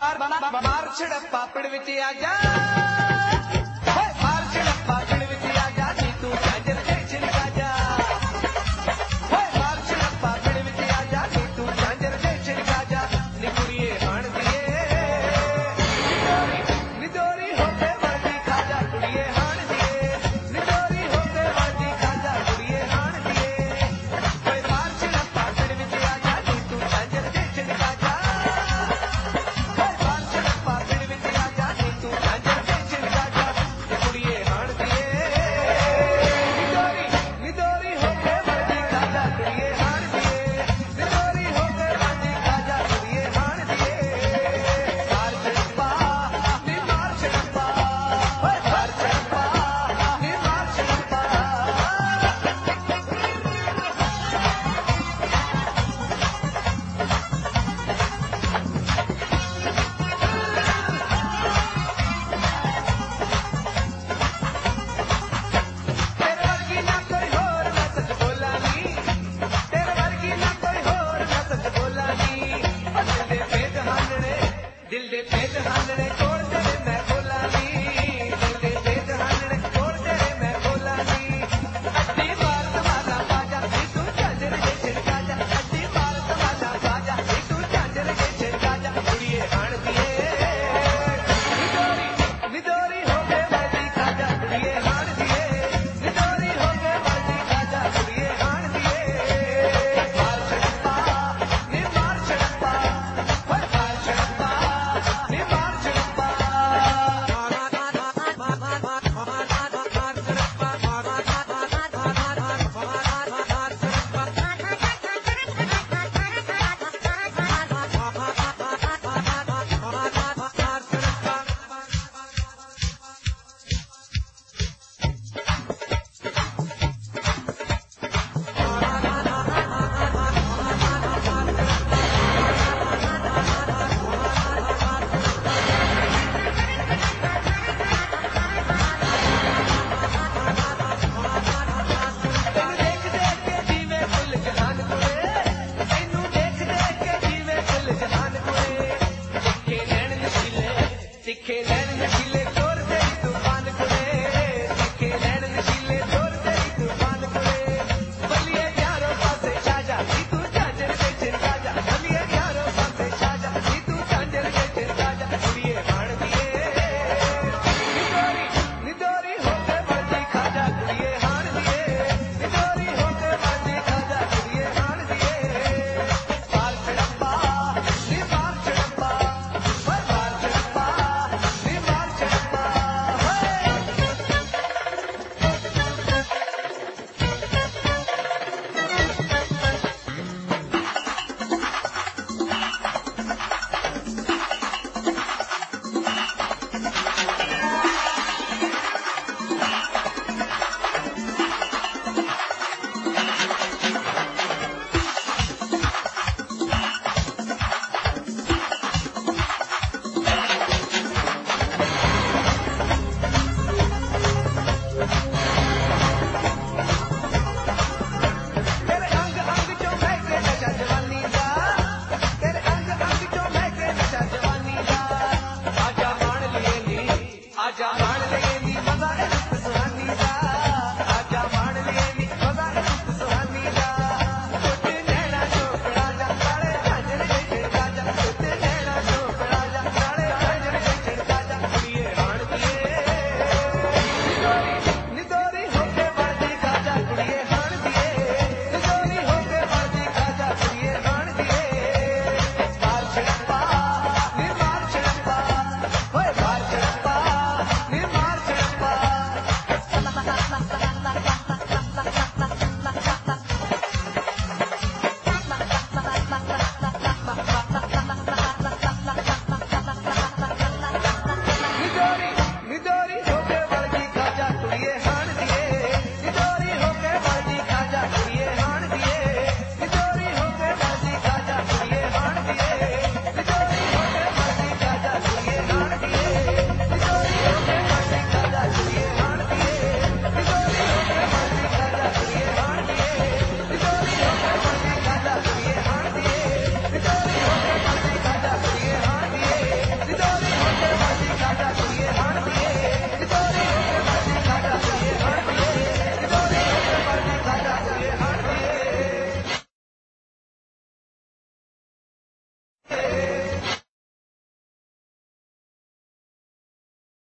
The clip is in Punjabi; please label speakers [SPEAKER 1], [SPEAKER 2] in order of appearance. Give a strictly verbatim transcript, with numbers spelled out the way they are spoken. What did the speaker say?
[SPEAKER 1] ਮਾਰ ਛੜੱਪਾ ਪਿੜ ਵਿੱਚ ਆ ਜਾ ਮਾਰ ਛੜੱਪਾ ਪਿੜ ਵਿੱਚ ਆ ਜਾ ਨੀ ਤੂੰ ਝਾਂਜਰ ਦੇ ਛਿਲਕਾ ਜਾ ਮਾਰ ਛੜੱਪਾ ਪਿੜ ਵਿੱਚ ਆ ਜਾ ਨੀ ਤੂੰ ਝਾਂਜਰ ਦੇ ਛਿਲਕਾ ਜਾ ਨੀ ਕੁੜੀਏ ਹਾਣ ਦੀਏ ਨਿਦੋਰੀ ਹੋ ਕੇ ਵਰਦੀ ਖਾ ਜਾ ਕੁੜੀਏ ਹਾਣ ਦੀਏ ਨਿਦੋਰੀ ਹੋ ਕੇ ਵਰਦੀ ਖਾ ਜਾ ਕੁੜੀਏ ਹਾਣ ਦੀਏ ਓਏ ਮਾਰ ਛੜੱਪਾ ਪਿੜ ਵਿੱਚ ਆ ਜਾ ਨੀ ਤੂੰ ਝਾਂਜਰ ਦੇ ਛਿਲਕਾ ਜਾ ਦਿਲ ਦੇ ਭੇਦ ਹਾਲਣੇ ਕੋਲ ਤੇਰੇ ਮੈਂ ਬੋਲਾਂ ਨੀ ਦਿਲ ਦੇ ਭੇਦ ਹਾਲਣੇ ਕੋਲ ਤੇਰੇ ਮੈਂ ਬੋਲਾਂ ਨੀ ਅੱਡੀ ਮਾਰ ਤਮਾਸ਼ਾ ਬਾਜਾ ਨੀ ਤੂੰ ਝਾਂਜਰ ਦੇ ਛਿਲਕਾ ਜਾ ਅੱਡੀ ਮਾਰ ਤਮਾਸ਼ਾ ਬਾਜਾ ਨੀ ਤੂੰ ਝਾਂਜਰ ਦੇ ਛਿਲਕਾ ਜਾ ਕੁੜੀਏ ਹਾਣ ਦੀਏ ਨਿਦੋਰੀ ਨਿਦੋਰੀ ਹੋ ਕੇ ਵਰਦੀ ਖਾ ਜਾ ਕੁੜੀਏ ਹਾਣ ਦੀਏ ਨਿਦੋਰੀ ਹੋ ਕੇ ਵਰਦੀ ਖਾ ਜਾ ਕੁੜੀਏ ਹਾਣ ਦੀਏ ਮਾਰ ਛੜੱਪਾ ਨੀ ਮਾਰ ਛੜੱਪਾ ਮਾਰ ਛੜੱਪਾ ਤਿੱਖੇ ਨੈਣ